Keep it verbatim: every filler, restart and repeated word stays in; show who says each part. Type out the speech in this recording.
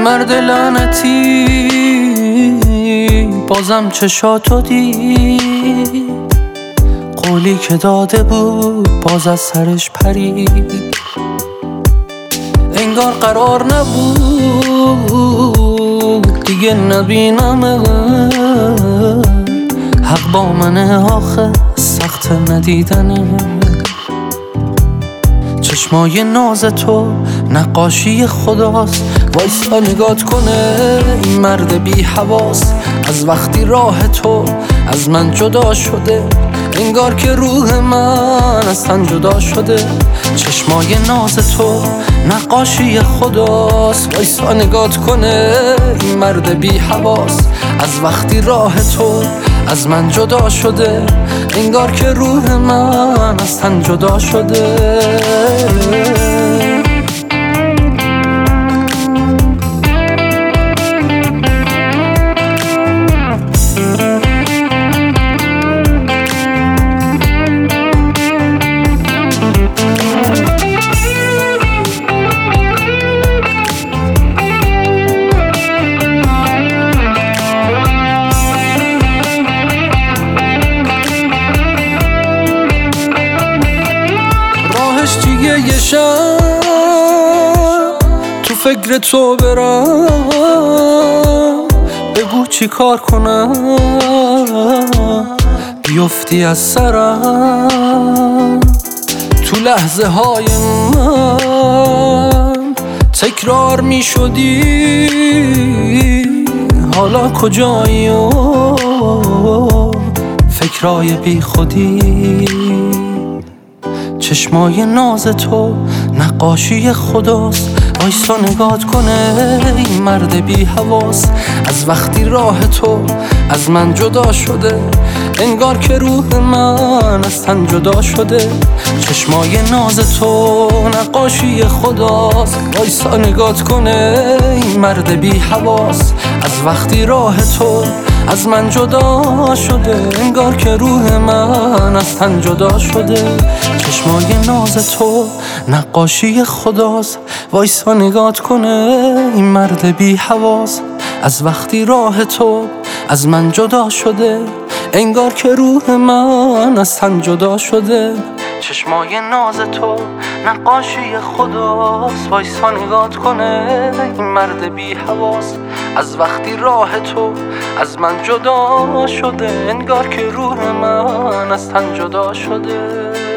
Speaker 1: مرد لعنتی بازم چشاتو دید، قولی که داده بود باز از سرش پرید. انگار قرار نبود دیگه نبینمه، حق با منه آخه سخت ندیدنه. چشمای ناز تو نقاشی خداست، وایسا نگات کنه این مرد بی حواس. از وقتی راه تو از من جدا شده، انگار که روح من از تن جدا شده. چشمای ناز تو نقاشی خداست، وایسا نگات کنه این مرد بی حواس. از وقتی راه تو از من جدا شده، انگار که روح من از تن جدا شده. یه شب تو فکر تو برم، بگو چی کار کنم بیفتی از سرم. تو لحظه های من تکرار می شدی، حالا کجایی و فکرای بی خودی. چشمای ناز تو نقاشی خداست، وایسا نگات کنه این مرد بی حواس. از وقتی راه تو از من جدا شده، انگار که روح من از تن جدا شده. چشمای ناز تو نقاشی خداست، وایسا نگات کنه این مرد بی حواس. از وقتی راه تو از من جدا شده، انگار که روح من از تن جدا شده. چشمای ناز تو نقاشی خداست، وایسا نگات کنه این مرد بی حواس. از وقتی راه تو از من جدا شده، انگار که روح من از تن جدا شده. چشمای ناز تو نقاشی خداست، وایسا نگات کنه این مرد بی حواس. از وقتی راه تو از من جدا شده، انگار که روح من از تن جدا شده.